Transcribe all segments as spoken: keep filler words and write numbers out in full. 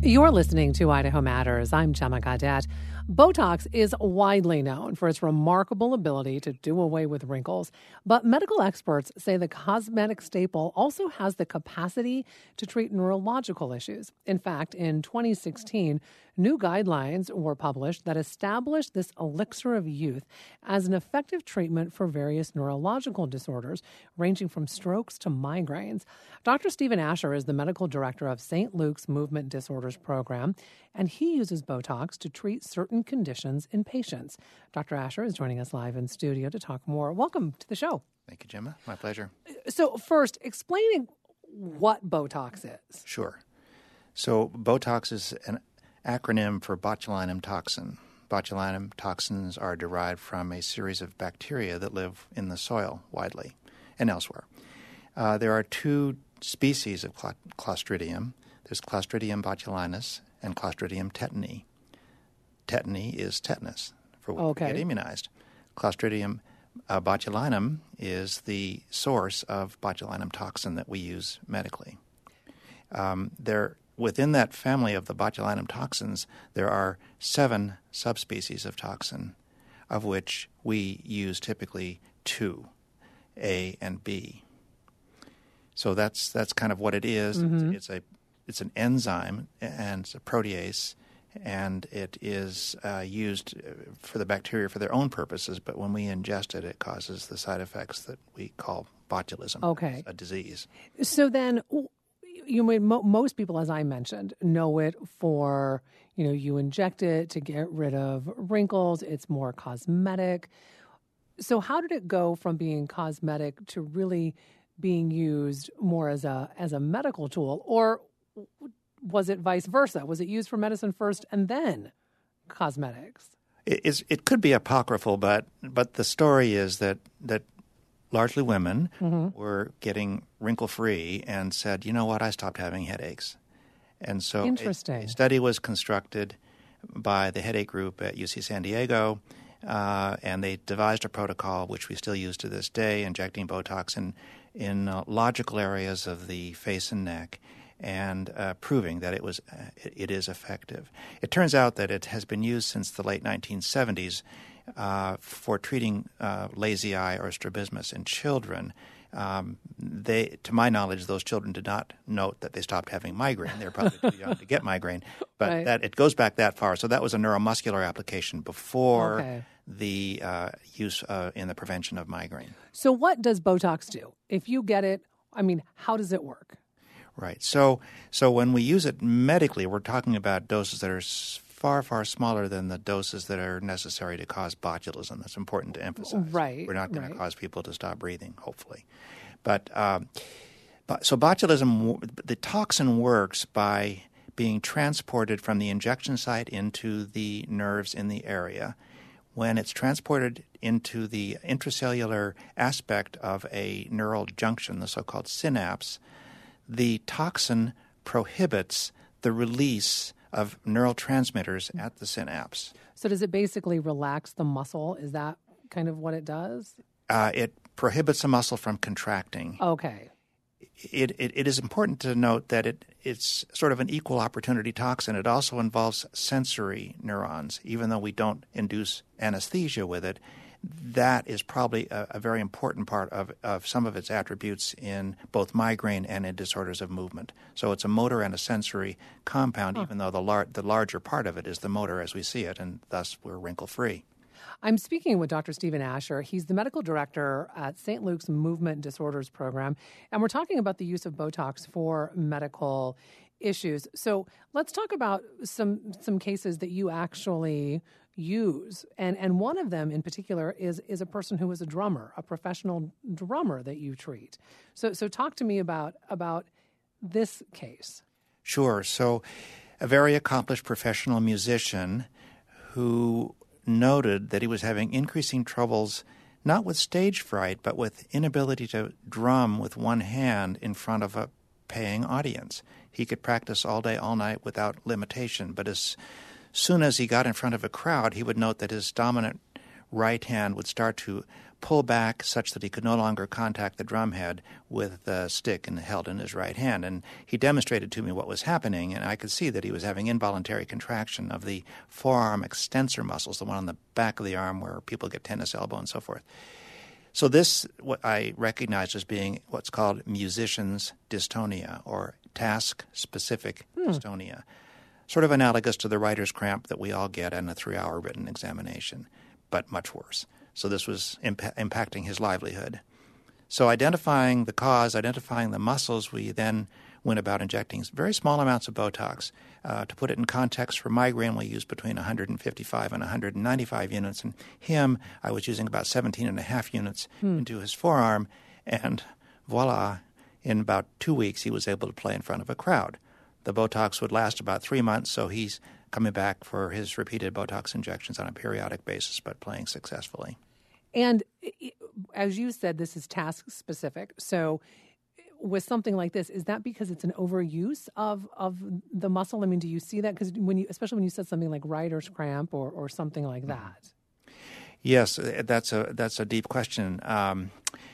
You're listening to Idaho Matters. I'm Gemma Gaudette. Botox is widely known for its remarkable ability to do away with wrinkles, but medical experts say the cosmetic staple also has the capacity to treat neurological issues. In fact, in twenty sixteen, new guidelines were published that established this elixir of youth as an effective treatment for various neurological disorders, ranging from strokes to migraines. Doctor Stephen Asher is the medical director of Saint Luke's Movement Disorders Program, and he uses Botox to treat certain conditions in patients. Doctor Asher is joining us live in studio to talk more. Welcome to the show. Thank you, Gemma. My pleasure. So first, explaining what Botox is. Sure. So Botox is an acronym for botulinum toxin. Botulinum toxins are derived from a series of bacteria that live in the soil widely and elsewhere. Uh, there are two species of cl- Clostridium. There's Clostridium botulinus and Clostridium tetani. Tetany is tetanus, for which okay. we get immunized. Clostridium uh, botulinum is the source of botulinum toxin that we use medically. Um, there, within that family of the botulinum toxins, there are seven subspecies of toxin, of which we use typically two, A and B. So that's that's kind of what it is. Mm-hmm. It's, it's a it's an enzyme and it's a protease, and it is uh, used for the bacteria for their own purposes. But when we ingest it, it causes the side effects that we call botulism, okay. a disease. So then, you mean mo- most people, as I mentioned, know it for, you know, you inject it to get rid of wrinkles. It's more cosmetic. So how did it go from being cosmetic to really being used more as a as a medical tool, or was it vice versa? Was it used for medicine first and then cosmetics? It, is, it could be apocryphal, but but the story is that that largely women mm-hmm. were getting wrinkle-free and said, you know what, I stopped having headaches. And so Interesting. A, a study was constructed by the headache group at U C San Diego, uh, and they devised a protocol which we still use to this day, injecting Botox in, in uh, logical areas of the face and neck, and uh, proving that it was uh, it, it is effective. It turns out that it has been used since the late nineteen seventies uh, for treating uh, lazy eye or strabismus in children. Um, they, to my knowledge, those children did not note that they stopped having migraine. They're probably too young to get migraine, but right. that it goes back that far. So that was a neuromuscular application before okay. the uh, use uh, in the prevention of migraine. So what does Botox do? If you get it, I mean, how does it work? Right. So so when we use it medically, we're talking about doses that are far, far smaller than the doses that are necessary to cause botulism. That's important to emphasize. Right. We're not going right. to cause people to stop breathing, hopefully. But, um, but so botulism, the toxin works by being transported from the injection site into the nerves in the area. When it's transported into the intracellular aspect of a neural junction, the so-called synapse, the toxin prohibits the release of neurotransmitters at the synapse. So does it basically relax the muscle? Is that kind of what it does? Uh, it prohibits the muscle from contracting. Okay. It, it, it is important to note that it, it's sort of an equal opportunity toxin. It also involves sensory neurons. Even though we don't induce anesthesia with it, that is probably a, a very important part of, of some of its attributes in both migraine and in disorders of movement. So it's a motor and a sensory compound, huh. even though the, lar- the larger part of it is the motor as we see it, and thus we're wrinkle-free. I'm speaking with Doctor Stephen Asher. He's the medical director at Saint Luke's Movement Disorders Program, and we're talking about the use of Botox for medical issues. So let's talk about some some cases that you actually use, and and one of them in particular is is a person who is a drummer, a professional drummer that you treat. So so talk to me about about this case. Sure. So a very accomplished professional musician who noted that he was having increasing troubles not with stage fright, but with inability to drum with one hand in front of a paying audience. He could practice all day, all night without limitation, but as soon as he got in front of a crowd, he would note that his dominant right hand would start to pull back such that he could no longer contact the drumhead with the stick and held in his right hand. And he demonstrated to me what was happening, and I could see that he was having involuntary contraction of the forearm extensor muscles, the one on the back of the arm where people get tennis elbow and so forth. So this, what I recognized as being what's called musician's dystonia, or task-specific hmm. dystonia, sort of analogous to the writer's cramp that we all get in a three-hour written examination, but much worse. So this was imp- impacting his livelihood. So identifying the cause, identifying the muscles, we then went about injecting very small amounts of Botox. Uh, to put it in context, for migraine, we used between one hundred fifty-five and one hundred ninety-five units. And him, I was using about seventeen and a half units hmm. into his forearm. And voila, in about two weeks, he was able to play in front of a crowd. The Botox would last about three months, so he's coming back for his repeated Botox injections on a periodic basis, but playing successfully. And as you said, this is task-specific. So with something like this, is that because it's an overuse of, of the muscle? I mean, do you see that? Because when you, especially when you said something like writer's cramp or, or something like that. Yes, that's a that's a deep question. Um,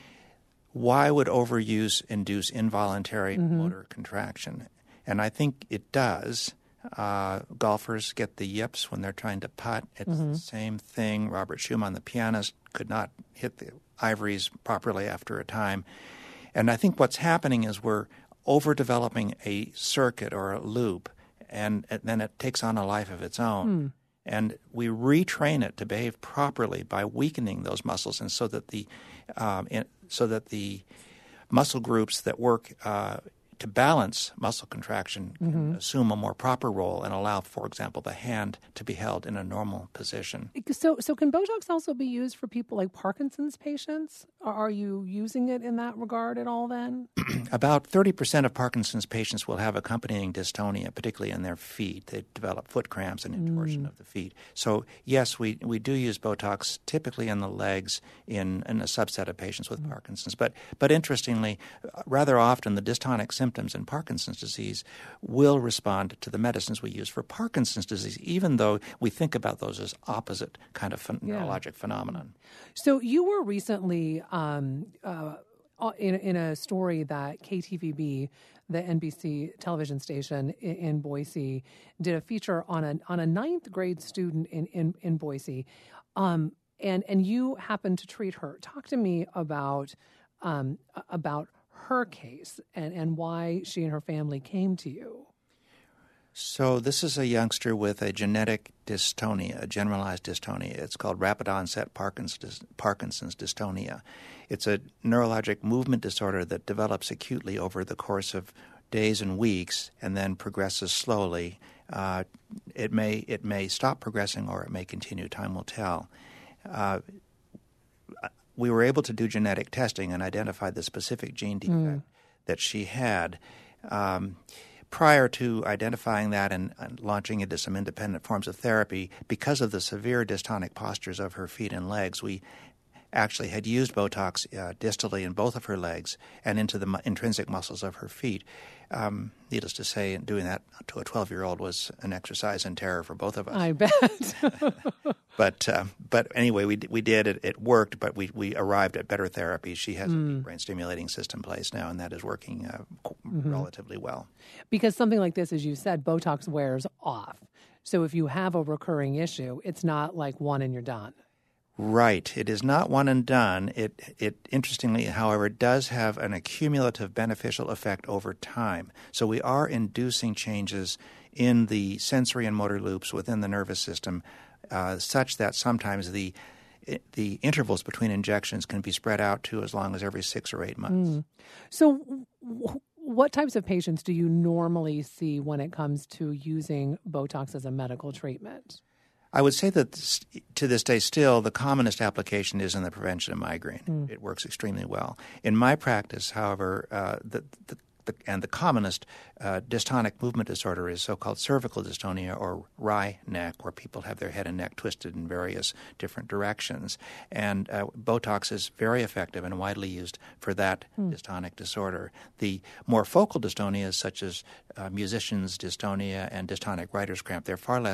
why would overuse induce involuntary mm-hmm. motor contraction? And I think it does. Uh, golfers get the yips when they're trying to putt. It's mm-hmm. the same thing. Robert Schumann, the pianist, could not hit the ivories properly after a time. And I think what's happening is we're overdeveloping a circuit or a loop, and, and then it takes on a life of its own. Mm. And we retrain it to behave properly by weakening those muscles, and so that the um, in, so that the muscle groups that work uh, to balance muscle contraction mm-hmm. can assume a more proper role and allow, for example, the hand to be held in a normal position. So, so can Botox also be used for people like Parkinson's patients? Are you using it in that regard at all then? About thirty percent of Parkinson's patients will have accompanying dystonia, particularly in their feet. They develop foot cramps and intorsion mm. of the feet. So, yes, we, we do use Botox typically in the legs in, in a subset of patients with mm. Parkinson's. But, but interestingly, rather often the dystonic symptoms in Parkinson's disease will respond to the medicines we use for Parkinson's disease, even though we think about those as opposite kind of ph- yeah. neurologic phenomenon. So you were recently um, uh, in, in a story that K T V B, the N B C television station in, in Boise, did a feature on a on a ninth grade student in in, in Boise, um, and and you happened to treat her. Talk to me about um, about her case and, and why she and her family came to you. So this is a youngster with a genetic dystonia, a generalized dystonia. It's called rapid onset Parkinson's, Parkinson's dystonia. It's a neurologic movement disorder that develops acutely over the course of days and weeks and then progresses slowly. Uh, it may it may stop progressing or it may continue. Time will tell. Uh, we were able to do genetic testing and identify the specific gene defect mm. that she had. Um, prior to identifying that and, and launching into some independent forms of therapy, because of the severe dystonic postures of her feet and legs, we actually had used Botox uh, distally in both of her legs and into the mu- intrinsic muscles of her feet. Um, needless to say, doing that to a twelve-year-old was an exercise in terror for both of us. I bet. but uh, but anyway, we we did it. It worked, but we, we arrived at better therapy. She has mm. a deep brain stimulating system placed now, and that is working uh, mm-hmm. relatively well. Because something like this, as you said, Botox wears off. So if you have a recurring issue, it's not like one and you're done. Right. It is not one and done. It, it interestingly, however, does have an accumulative beneficial effect over time. So we are inducing changes in the sensory and motor loops within the nervous system uh, such that sometimes the the intervals between injections can be spread out to as long as every six or eight months. Mm. So w- what types of patients do you normally see when it comes to using Botox as a medical treatment? I would say that to this day still the commonest application is in the prevention of migraine. Mm. It works extremely well. In my practice, however, uh, the, the, the and the commonest uh, dystonic movement disorder is so-called cervical dystonia or wry neck, where people have their head and neck twisted in various different directions. And uh, Botox is very effective and widely used for that mm. dystonic disorder. The more focal dystonias, such as uh, musician's dystonia and dystonic writer's cramp, they're far less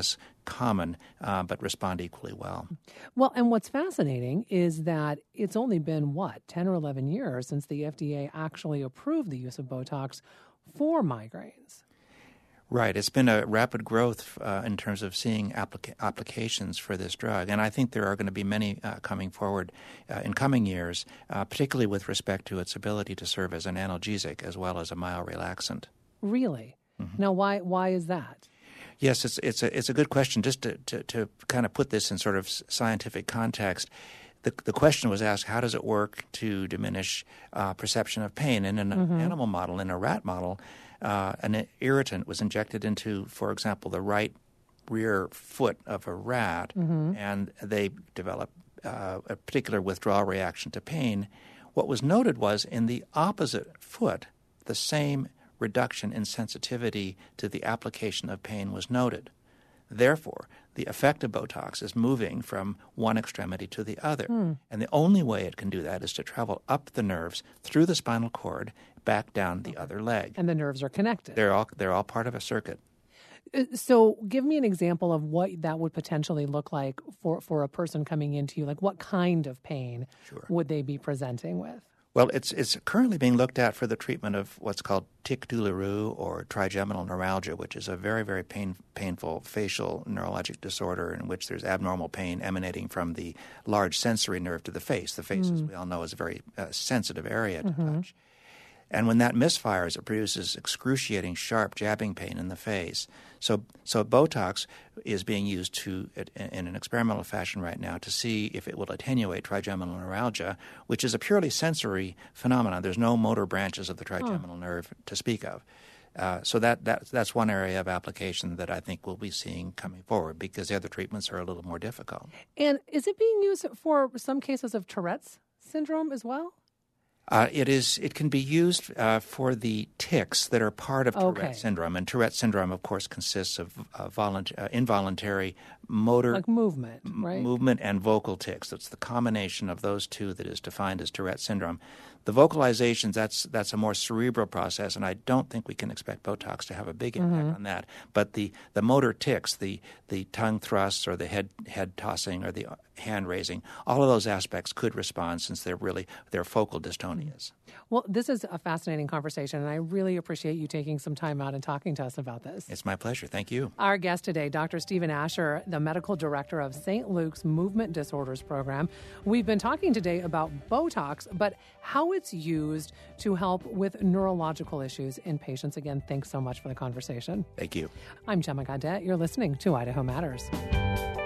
common, uh, but respond equally well. Well, and what's fascinating is that it's only been, what, ten or eleven years since the F D A actually approved the use of Botox for migraines. Right. It's been a rapid growth uh, in terms of seeing applica- applications for this drug. And I think there are going to be many uh, coming forward uh, in coming years, uh, particularly with respect to its ability to serve as an analgesic as well as a mild-relaxant. Really? Mm-hmm. Now, why why is that? Yes, it's it's a, it's a good question. Just to, to, to kind of put this in sort of scientific context, the, the question was asked, how does it work to diminish uh, perception of pain? In an mm-hmm. animal model, in a rat model, Uh, an irritant was injected into, for example, the right rear foot of a rat, mm-hmm. and they developed uh, a particular withdrawal reaction to pain. What was noted was in the opposite foot, the same reduction in sensitivity to the application of pain was noted. Therefore, the effect of Botox is moving from one extremity to the other. Mm. And the only way it can do that is to travel up the nerves through the spinal cord, back down the other leg. And the nerves are connected. They're all they're all part of a circuit. So give me an example of what that would potentially look like for, for a person coming into you. Like, what kind of pain Sure. would they be presenting with? Well, it's it's currently being looked at for the treatment of what's called tic douloureux or trigeminal neuralgia, which is a very, very pain, painful facial neurologic disorder in which there's abnormal pain emanating from the large sensory nerve to the face. The face, mm. as we all know, is a very uh, sensitive area to mm-hmm. touch. And when that misfires, it produces excruciating, sharp, jabbing pain in the face. So, so Botox is being used to, in an experimental fashion right now, to see if it will attenuate trigeminal neuralgia, which is a purely sensory phenomenon. There's no motor branches of the trigeminal oh. nerve to speak of. Uh, so that, that that's one area of application that I think we'll be seeing coming forward, because the other treatments are a little more difficult. And is it being used for some cases of Tourette's syndrome as well? Uh, it is. It can be used uh, for the tics that are part of Tourette okay. syndrome, and Tourette syndrome, of course, consists of uh, volunt- uh, involuntary motor like movement, right? M- movement and vocal tics. It's the combination of those two that is defined as Tourette syndrome. The vocalizations, that's that's a more cerebral process, and I don't think we can expect Botox to have a big impact mm-hmm. on that. But the, the motor tics, the the tongue thrusts or the head head tossing or the hand raising, all of those aspects could respond, since they're really they're focal dystonias. Well, this is a fascinating conversation, and I really appreciate you taking some time out and talking to us about this. It's my pleasure. Thank you. Our guest today, Doctor Stephen Asher, the medical director of Saint Luke's Movement Disorders Program. We've been talking today about Botox, but how it's used to help with neurological issues in patients. Again, thanks so much for the conversation. Thank you. I'm Gemma Gaudette. You're listening to Idaho Matters.